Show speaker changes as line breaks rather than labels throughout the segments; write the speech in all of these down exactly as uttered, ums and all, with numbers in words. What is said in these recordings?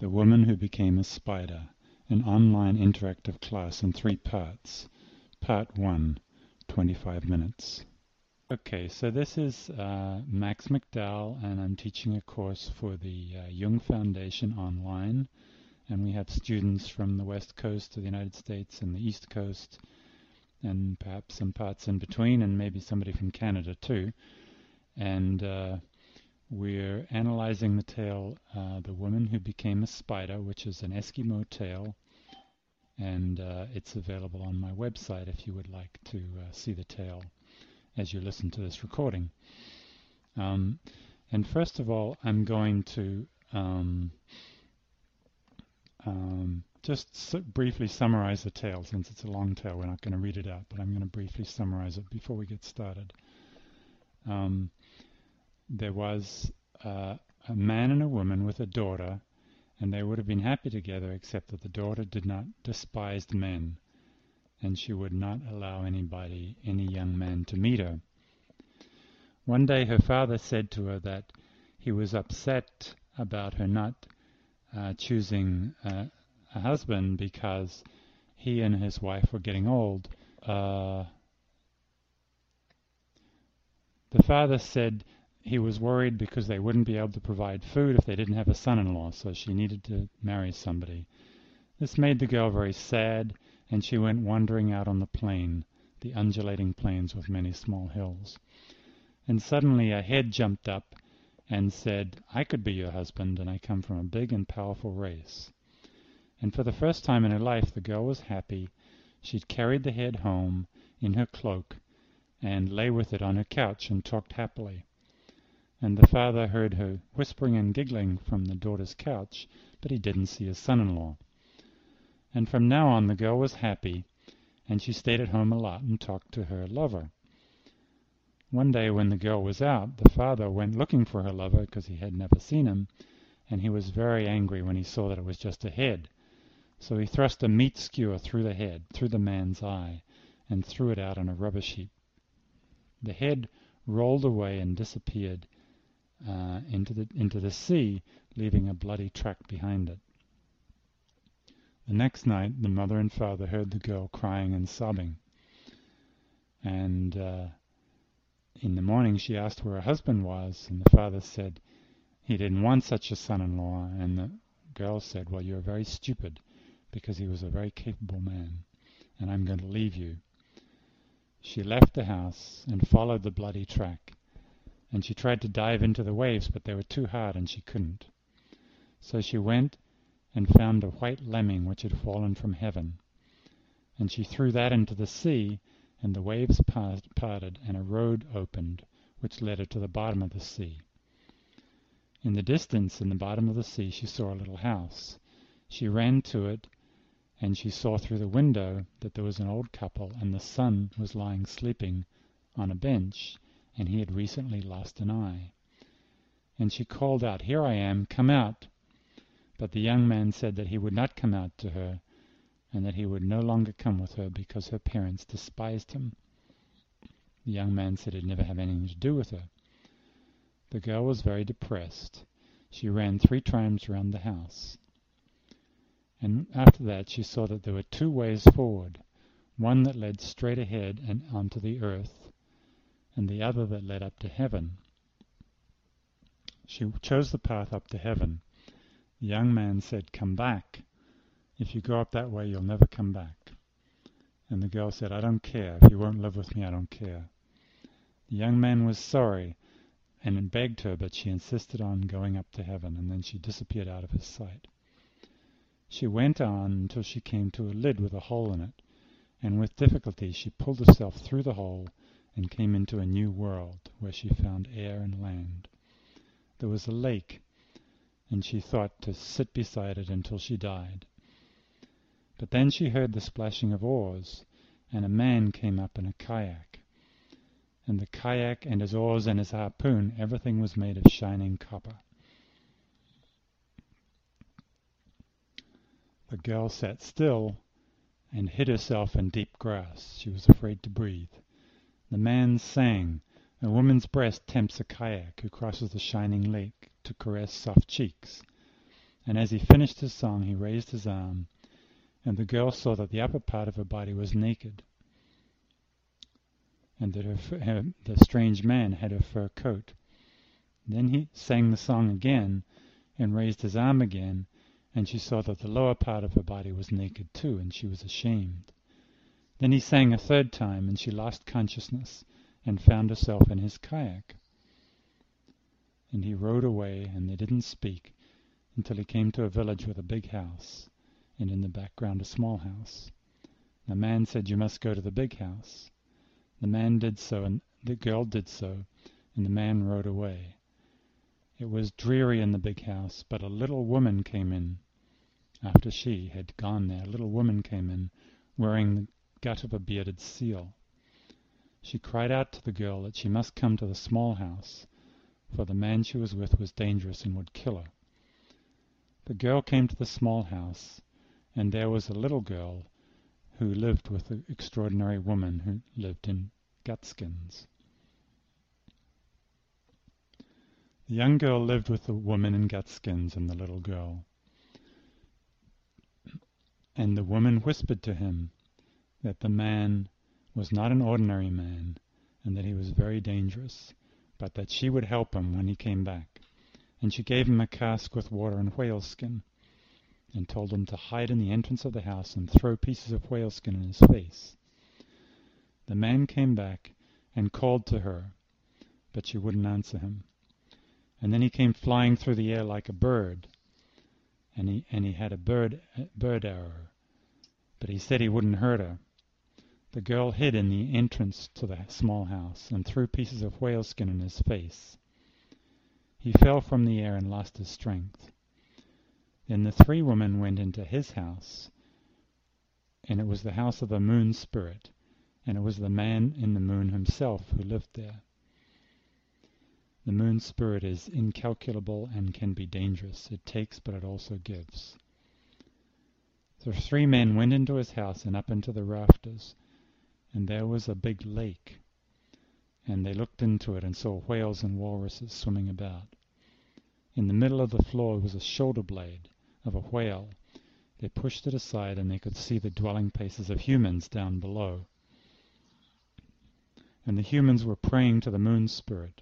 The Woman Who Became a Spider, an online interactive class in three parts. Part one, twenty-five minutes. Okay, so this is uh, Max McDowell, and I'm teaching a course for the uh, Jung Foundation online, and we have students from the West Coast of the United States and the East Coast, and perhaps some parts in between, and maybe somebody from Canada too. And uh, we're analyzing the tale, uh, The Woman Who Became a Spider, which is an Eskimo tale, and uh, it's available on my website if you would like to uh, see the tale as you listen to this recording. Um, and first of all, I'm going to um, um, just su briefly summarize the tale. Since it's a long tale, we're not going to read it out, but I'm going to briefly summarize it before we get started. Um, there was uh, a man and a woman with a daughter, and they would have been happy together except that the daughter did not despise men, and she would not allow anybody, any young man, to meet her. One day her father said to her that he was upset about her not uh, choosing uh, a husband because he and his wife were getting old. Uh, the father said he was worried because they wouldn't be able to provide food if they didn't have a son-in-law, so she needed to marry somebody. This made the girl very sad, and she went wandering out on the plain, the undulating plains with many small hills. And suddenly a head jumped up and said, "I could be your husband, and I come from a big and powerful race." And for the first time in her life, the girl was happy. She'd carried the head home in her cloak and lay with it on her couch and talked happily. And the father heard her whispering and giggling from the daughter's couch, but he didn't see his son-in-law. And from now on the girl was happy, and she stayed at home a lot and talked to her lover. One day when the girl was out, the father went looking for her lover because he had never seen him, and he was very angry when he saw that it was just a head. So he thrust a meat skewer through the head, through the man's eye, and threw it out on a rubbish heap. The head rolled away and disappeared uh, into the into the sea, leaving a bloody track behind it. The next night, the mother and father heard the girl crying and sobbing. And uh, in the morning she asked where her husband was, and the father said he didn't want such a son-in-law, and the girl said, "Well, you're very stupid, because he was a very capable man, and I'm going to leave you." She left the house and followed the bloody track, and she tried to dive into the waves, but they were too hard and she couldn't. So she went and found a white lemming which had fallen from heaven, and she threw that into the sea, and the waves parted and a road opened which led her to the bottom of the sea. In the distance, in the bottom of the sea, she saw a little house. She ran to it, and she saw through the window that there was an old couple, and the son was lying sleeping on a bench, and he had recently lost an eye. And she called out, "Here I am, come out." But the young man said that he would not come out to her, and that he would no longer come with her because her parents despised him. The young man said he'd never have anything to do with her. The girl was very depressed. She ran three times around the house. And after that she saw that there were two ways forward, one that led straight ahead and onto the earth, and the other that led up to heaven. She chose the path up to heaven. The young man said, "Come back. If you go up that way, you'll never come back." And the girl said, "I don't care. If you won't live with me, I don't care." The young man was sorry and begged her, but she insisted on going up to heaven, and then she disappeared out of his sight. She went on until she came to a lid with a hole in it, and with difficulty she pulled herself through the hole and came into a new world, where she found air and land. There was a lake, and she thought to sit beside it until she died. But then she heard the splashing of oars, and a man came up in a kayak. And the kayak and his oars and his harpoon, everything was made of shining copper. The girl sat still and hid herself in deep grass. She was afraid to breathe. The man sang, "A woman's breast tempts a kayak who crosses the shining lake to caress soft cheeks." And as he finished his song, he raised his arm, and the girl saw that the upper part of her body was naked, and that her, her, the strange man had a fur coat. Then he sang the song again, and raised his arm again, and she saw that the lower part of her body was naked too, and she was ashamed. Then he sang a third time, and she lost consciousness, and found herself in his kayak. And he rowed away, and they didn't speak, until he came to a village with a big house, and in the background a small house. The man said, "You must go to the big house." The man did so, and the girl did so, and the man rode away. It was dreary in the big house, but a little woman came in. After she had gone there, a little woman came in, wearing the gut of a bearded seal. She cried out to the girl that she must come to the small house, for the man she was with was dangerous and would kill her. The girl came to the small house, and there was a little girl who lived with the extraordinary woman who lived in gutskins. The young girl lived with the woman in gutskins and the little girl. And the woman whispered to him that the man was not an ordinary man, and that he was very dangerous, but that she would help him when he came back. And she gave him a cask with water and whaleskin, and told him to hide in the entrance of the house and throw pieces of whaleskin in his face. The man came back and called to her, but she wouldn't answer him. And then he came flying through the air like a bird, and he and he had a bird a bird arrow, but he said he wouldn't hurt her. The girl hid in the entrance to the small house and threw pieces of whaleskin in his face. He fell from the air and lost his strength. Then the three women went into his house, and it was the house of the moon spirit, and it was the man in the moon himself who lived there. The moon spirit is incalculable and can be dangerous. It takes, but it also gives. The three men went into his house and up into the rafters, and there was a big lake, and they looked into it and saw whales and walruses swimming about. In the middle of the floor was a shoulder blade of a whale. They pushed it aside, and they could see the dwelling places of humans down below. And the humans were praying to the moon spirit.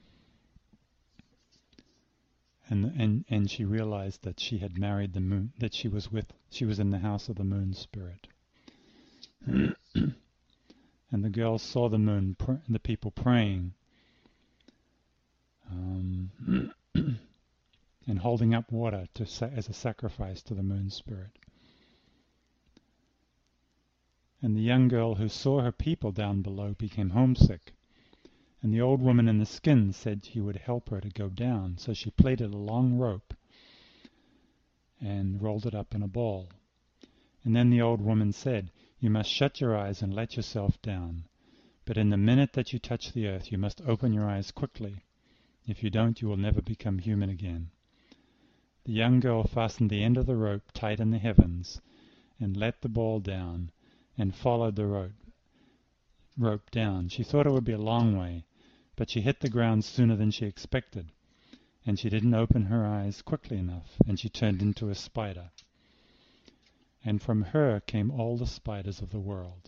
And, and and she realized that she had married the moon, that she was with, she was in the house of the moon spirit. And the girl saw the moon, pr- the people praying, um, and holding up water to sa- as a sacrifice to the moon spirit. And the young girl who saw her people down below became homesick. And the old woman in the skin said she would help her to go down, so she plaited a long rope and rolled it up in a ball. And then the old woman said, "You must shut your eyes and let yourself down. But in the minute that you touch the earth, you must open your eyes quickly. If you don't, you will never become human again." The young girl fastened the end of the rope tight in the heavens and let the ball down and followed the rope, rope down. She thought it would be a long way, but she hit the ground sooner than she expected, and she didn't open her eyes quickly enough, and she turned into a spider. And from her came all the spiders of the world.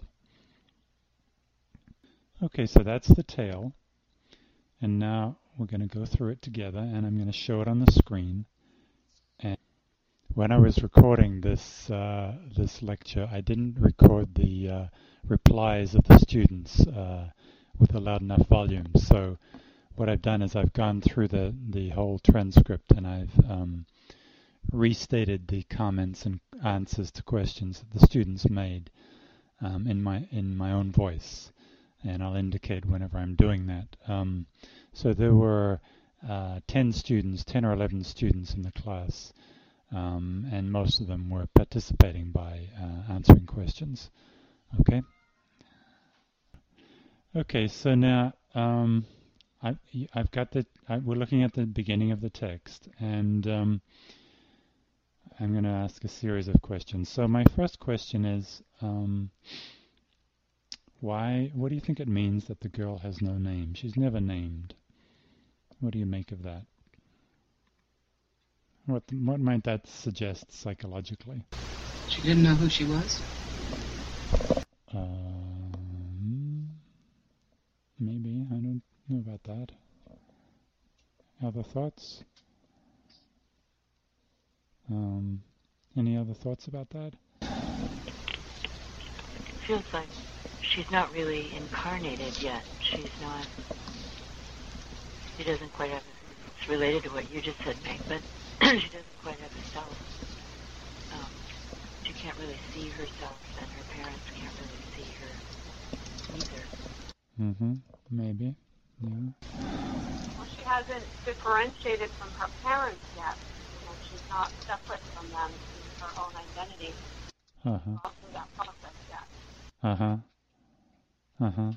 Okay, so that's the tale, and now we're going to go through it together, and I'm going to show it on the screen. And when I was recording this uh, this lecture, I didn't record the uh, replies of the students uh, with a loud enough volume. So what I've done is I've gone through the, the whole transcript, and I've um, restated the comments and answers to questions that the students made um, in my in my own voice, and I'll indicate whenever I'm doing that. Um, so there were uh, ten students, ten or eleven students in the class, um, and most of them were participating by uh, answering questions. Okay. Okay. So now um, I, I've got the. I, we're looking at the beginning of the text, and um, I'm going to ask a series of questions. So my first question is, um, why? What do you think it means that the girl has no name? She's never named. What do you make of that? What what might that suggest psychologically?
She didn't know who she was?
Um, maybe. I don't know about that. Other thoughts? Um, any other thoughts about that?
Feels like she's not really incarnated yet. She's not. She doesn't quite have. It's related to what you just said, Meg, but she doesn't quite have a self. Um, she can't really see herself, and her parents can't really see her either.
Mm-hmm. Maybe. Yeah.
Well, she hasn't differentiated from her parents yet. You know, she's not separate from them in her own identity.
Uh-huh.
Not through that process yet.
Uh-huh. Uh-huh.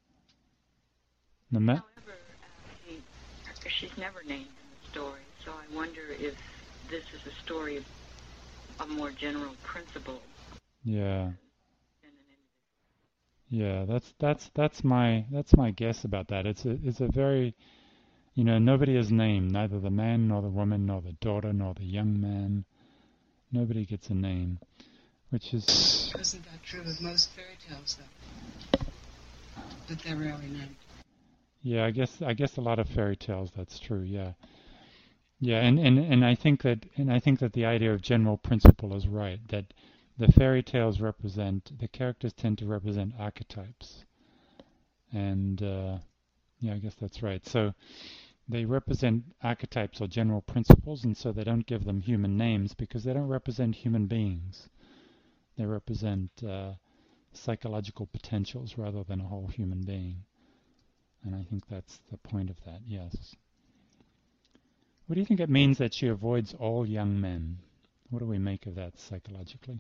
The me-
However, uh, she, she's never named in the story, so I wonder if this is a story of a more general principle.
Yeah.
Than an individual.
Yeah, that's that's that's my that's my guess about that. It's a it's a very, you know, nobody is named, neither the man nor the woman nor the daughter nor the young man. Nobody gets a name, which is.
Isn't that true with most fairy tales, though? That they're rarely named.
Yeah, I guess I guess a lot of fairy tales that's true. Yeah, yeah, and, and, and I think that and I think that the idea of general principle is right. That the fairy tales represent the characters tend to represent archetypes, and uh, yeah, I guess that's right. So they represent archetypes or general principles, and so they don't give them human names because they don't represent human beings. They represent uh, psychological potentials rather than a whole human being. And I think that's the point of that, yes. What do you think it means that she avoids all young men? What do we make of that psychologically?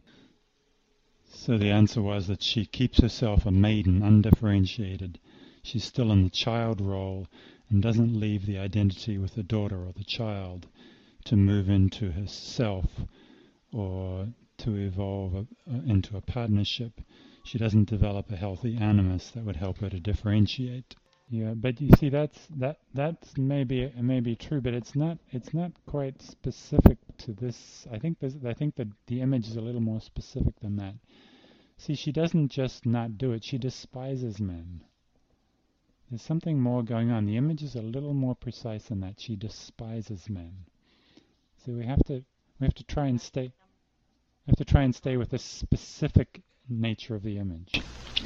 So the answer was that she keeps herself a maiden, undifferentiated. She's still in the child role and doesn't leave the identity with the daughter or the child to move into herself or to evolve a, uh, into a partnership. She doesn't develop a healthy animus that would help her to differentiate. Yeah, but you see, that's that that's maybe maybe true, but it's not it's not quite specific to this. I think this, I think that the image is a little more specific than that. See, she doesn't just not do it; she despises men. There's something more going on. The image is a little more precise than that. She despises men. So we have to we have to try and stay we have to try and stay with the specific nature of the image.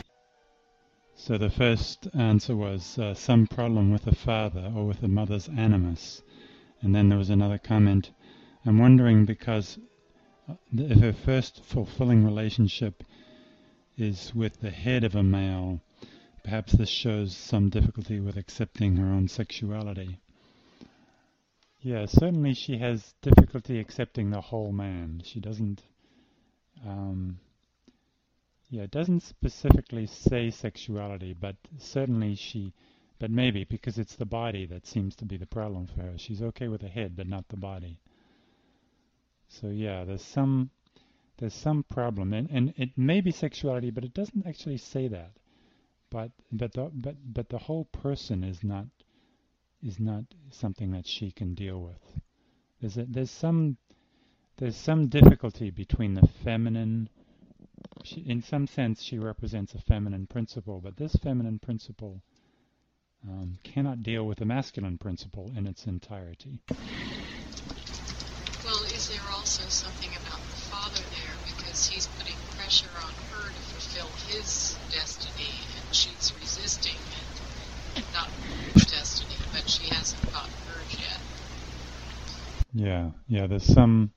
So the first answer was uh, some problem with the father or with the mother's animus. And then there was another comment. I'm wondering because if her first fulfilling relationship is with the head of a male, perhaps this shows some difficulty with accepting her own sexuality. Yeah, certainly she has difficulty accepting the whole man. She doesn't... Um, Yeah, it doesn't specifically say sexuality, but certainly she, but maybe because it's the body that seems to be the problem for her. She's okay with the head, but not the body. So yeah, there's some, there's some problem, and, and it may be sexuality, but it doesn't actually say that. But but the but but the whole person is not is not something that she can deal with. There's a, there's some there's some difficulty between the feminine. She, in some sense, she represents a feminine principle, but this feminine principle um, cannot deal with the masculine principle in its entirety.
Well, is there also something about the father there, because he's putting pressure on her to fulfill his destiny, and she's resisting and not her destiny, but she hasn't gotten hers yet.
Yeah, yeah, there's some,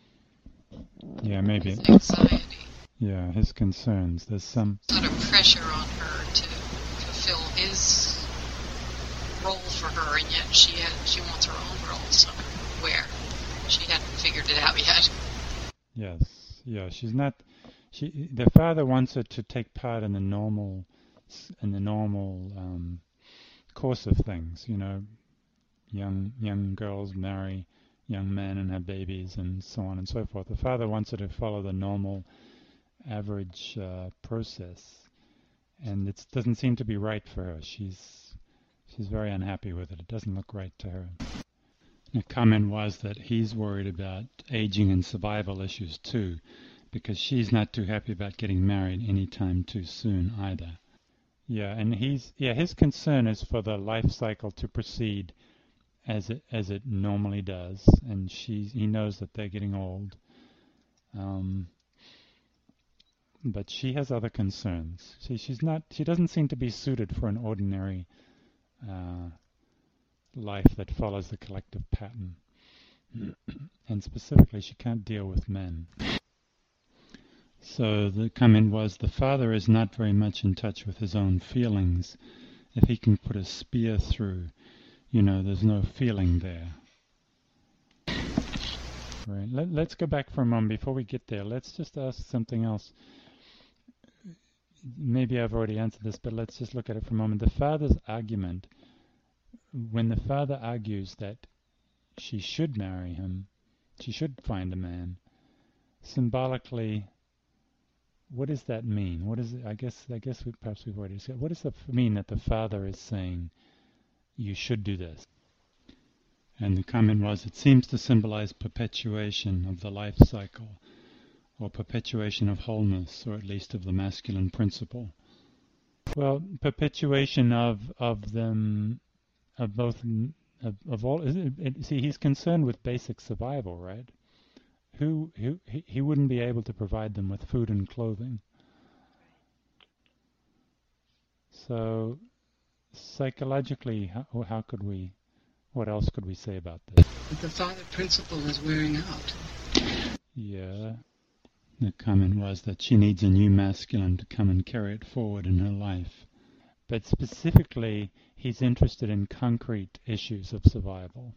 yeah, maybe.
His anxiety.
Yeah, his concerns. There's some
sort of pressure on her to fulfill his role for her, and yet she had, she wants her own role somewhere. She hadn't figured it out yet.
Yes, yeah, she's not. She, the father wants her to take part in the normal, in the normal um, course of things. You know, young young girls marry young men and have babies and so on and so forth. The father wants her to follow the normal, average uh, process, and it doesn't seem to be right for her. She's she's very unhappy with it. It doesn't look right to her. The comment was that he's worried about aging and survival issues too, because she's not too happy about getting married anytime too soon either. Yeah, and he's yeah his concern is for the life cycle to proceed as it as it normally does, and she's he knows that they're getting old. Um, but she has other concerns. See, she's not. She doesn't seem to be suited for an ordinary uh, life that follows the collective pattern. And specifically, she can't deal with men. So the comment was, the father is not very much in touch with his own feelings. If he can put a spear through, you know, there's no feeling there. Right. Let, let's go back for a moment before we get there. Let's just ask something else. Maybe I've already answered this, but let's just look at it for a moment. The father's argument, when the father argues that she should marry him, she should find a man, symbolically, what does that mean? What is it? I guess I guess we, perhaps we've already said. What does it mean that the father is saying you should do this? And the comment was, it seems to symbolize perpetuation of the life cycle, or perpetuation of wholeness, or at least of the masculine principle. Well, perpetuation of of them, of both, of, of all. It, it, see, he's concerned with basic survival, right? Who, who he, he wouldn't be able to provide them with food and clothing. So, psychologically, how, how could we? What else could we say about this?
But the father principle is wearing out.
Yeah. The comment was that she needs a new masculine to come and carry it forward in her life. But specifically, he's interested in concrete issues of survival.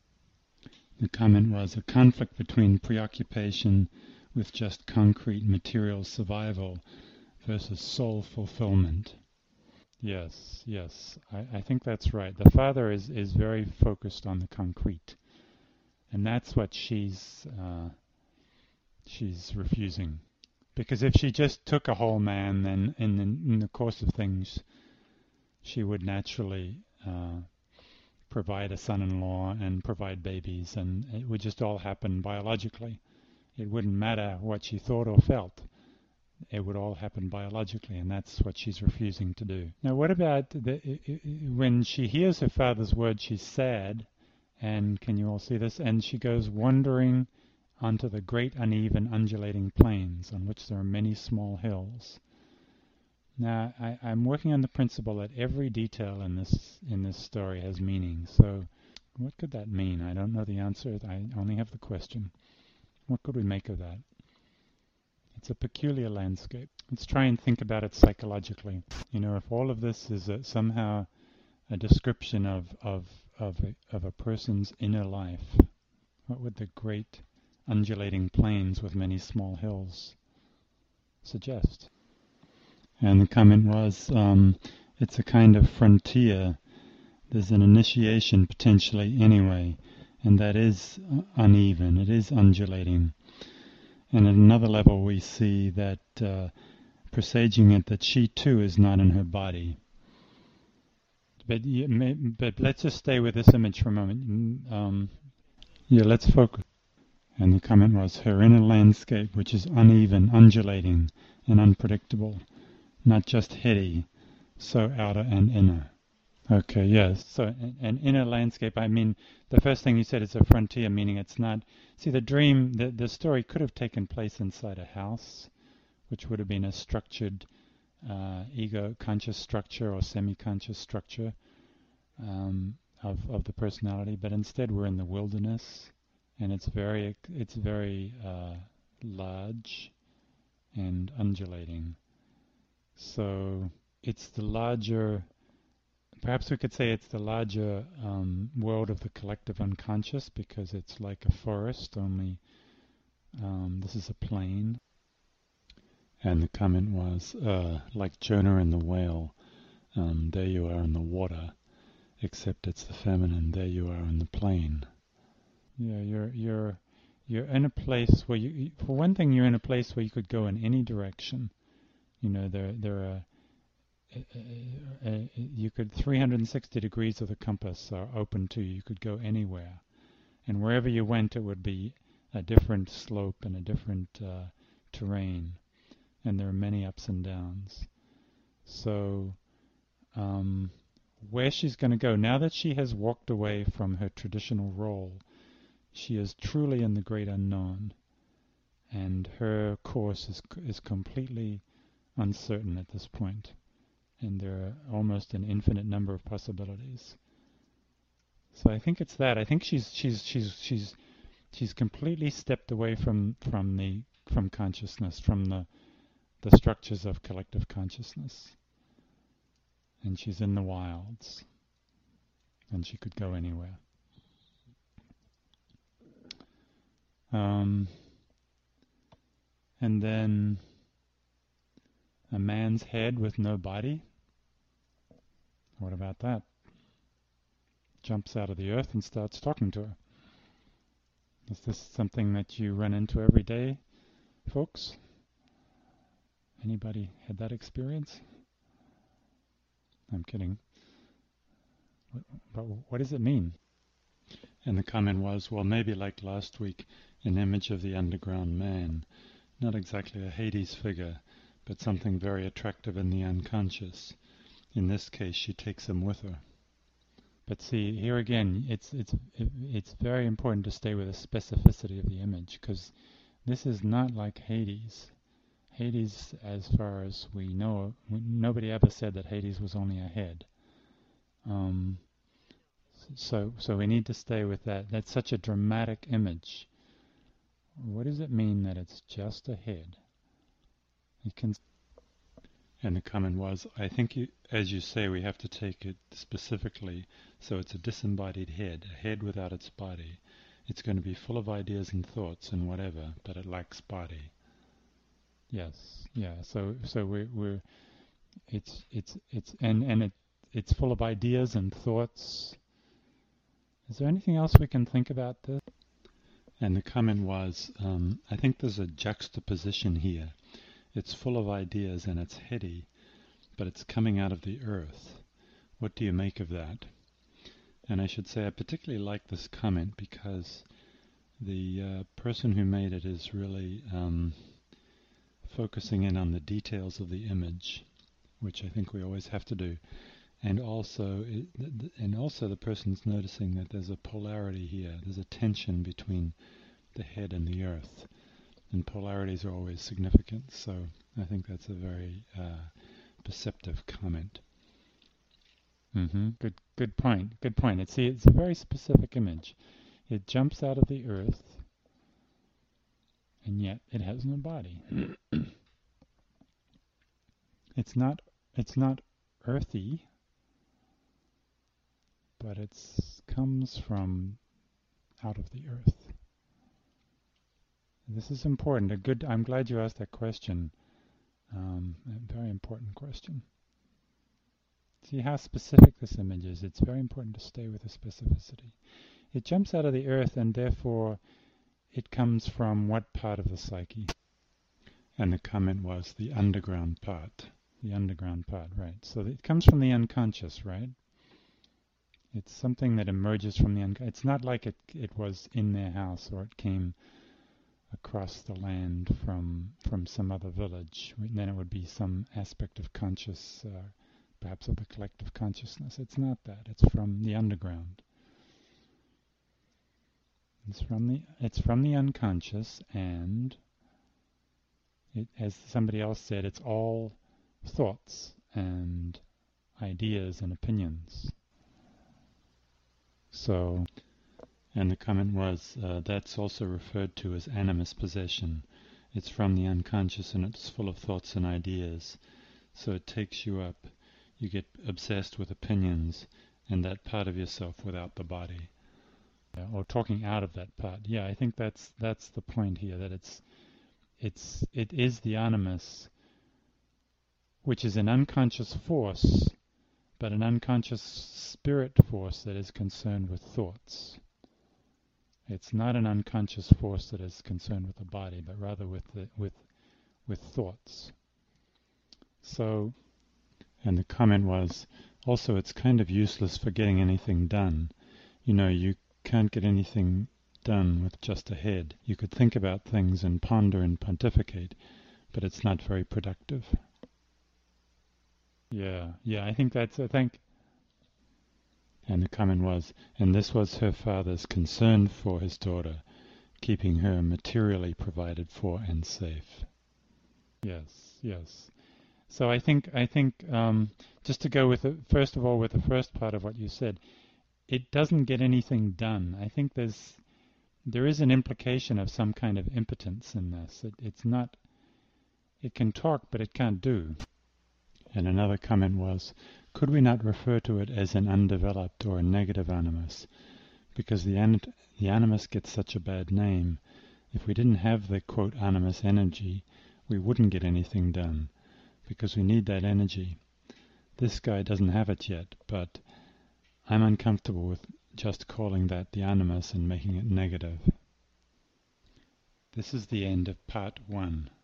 The comment was a conflict between preoccupation with just concrete material survival versus soul fulfillment. Yes, yes, I, I think that's right. The father is, is very focused on the concrete, and that's what she's uh, she's refusing. Because if she just took a whole man, then in the, in the course of things, she would naturally uh, provide a son-in-law and provide babies, and it would just all happen biologically. It wouldn't matter what she thought or felt. It would all happen biologically, and that's what she's refusing to do. Now, what about the, when she hears her father's words, she's sad, and can you all see this? And she goes wandering onto the great uneven undulating plains on which there are many small hills. Now, I, I'm working on the principle that every detail in this in this story has meaning. So, what could that mean? I don't know the answer. I only have the question. What could we make of that? It's a peculiar landscape. Let's try and think about it psychologically. You know, if all of this is a, somehow a description of of of a, of a person's inner life, what would the great undulating plains with many small hills suggest? And the comment was, um, it's a kind of frontier. There's an initiation potentially anyway, and that is uneven. It is undulating. And at another level we see that uh, presaging it that she too is not in her body. But, may, but let's just stay with this image for a moment. Um, yeah, let's focus. And the comment was, her inner landscape, which is uneven, undulating, and unpredictable, not just heady, so outer and inner. Okay, yes. So an, an inner landscape, I mean, the first thing you said is a frontier, meaning it's not... See, the dream, the, the story could have taken place inside a house, which would have been a structured uh, ego-conscious structure or semi-conscious structure um, of, of the personality, but instead we're in the wilderness, and it's very, it's very uh, large and undulating. So it's the larger... Perhaps we could say it's the larger um, world of the collective unconscious, because it's like a forest, only um, this is a plain. And the comment was, uh, like Jonah and the whale, um, there you are in the water, except it's the feminine, there you are in the plain. Yeah, you're you're you're in a place where you, for one thing, you're in a place where you could go in any direction. You know, there there are. Uh, uh, you could three hundred sixty degrees of the compass are open to you. You could go anywhere. and wherever you went it would be a different slope and a different uh, terrain, and there are many ups and downs. So um, where she's going to go, now that she has walked away from her traditional role, she is truly in the great unknown, and her course is is completely uncertain at this point, and there are almost an infinite number of possibilities. So I think it's that. I think she's she's she's she's she's completely stepped away from from the from consciousness, from the the structures of collective consciousness, and she's in the wilds, and she could go anywhere. Um, and then a man's head with no body. What about that? Jumps out of the earth and starts talking to her. Is this something that you run into every day, folks? Anybody had that experience? I'm kidding. What, but what does it mean? And the comment was, well, maybe like last week, an image of the underground man. Not exactly a Hades figure, but something very attractive in the unconscious. In this case, she takes him with her. But see, here again, it's it's it's very important to stay with the specificity of the image, because this is not like Hades. Hades, as far as we know, nobody ever said that Hades was only a head. Um, so so we need to stay with that. That's such a dramatic image. What does it mean that it's just a head? You can. And the comment was, I think, you, as you say, we have to take it specifically. So it's a disembodied head, a head without its body. It's going to be full of ideas and thoughts and whatever, but it lacks body. Yes, yeah. So, so we're, we're it's, it's, it's, and and it, it's full of ideas and thoughts. Is there anything else we can think about this? And the comment was, um, I think there's a juxtaposition here. It's full of ideas and it's heady, but it's coming out of the earth. What do you make of that? And I should say I particularly like this comment because the uh, person who made it is really um, focusing in on the details of the image, which I think we always have to do. And also, it, and also the person's noticing that there's a polarity here. There's a tension between the head and the earth. And polarities are always significant, so I think that's a very uh, perceptive comment. Mm-hmm. Good, good point. Good point. It's see, it's a very specific image. It jumps out of the earth, and yet it has no body. It's not. It's not earthy, but it comes from out of the earth. This is important. A good. I'm glad you asked that question. Um, a very important question. See how specific this image is. It's very important to stay with the specificity. It jumps out of the earth, and therefore it comes from what part of the psyche? And the comment was the underground part. The underground part, right. So it comes from the unconscious, right? It's something that emerges from the unconscious. It's not like it, it was in their house or it came across the land from from some other village. Then it would be some aspect of conscious, uh, perhaps of the collective consciousness. It's not that. It's from the underground. It's from the it's from the unconscious, and it, as somebody else said, it's all thoughts and ideas and opinions. So. And the comment was, uh, that's also referred to as animus possession. It's from the unconscious and it's full of thoughts and ideas. So it takes you up. You get obsessed with opinions and that part of yourself without the body. Yeah, or talking out of that part. Yeah, I think that's that's the point here, that it's it's it is the animus, which is an unconscious force, but an unconscious spirit force that is concerned with thoughts. It's not an unconscious force that is concerned with the body, but rather with the, with with thoughts. So, and the comment was, also it's kind of useless for getting anything done. You know, you can't get anything done with just a head. You could think about things and ponder and pontificate, but it's not very productive. Yeah, yeah, I think that's, I think. And the comment was, and this was her father's concern for his daughter, keeping her materially provided for and safe. Yes, yes. So I think, I think, um, just to go with the, first of all, with the first part of what you said, it doesn't get anything done. I think there's, there is an implication of some kind of impotence in this. It, it's not, it can talk, but it can't do. And another comment was, could we not refer to it as an undeveloped or a negative animus? Because the, an the animus gets such a bad name. If we didn't have the, quote, animus energy, we wouldn't get anything done, because we need that energy. This guy doesn't have it yet, but I'm uncomfortable with just calling that the animus and making it negative. This is the end of part one.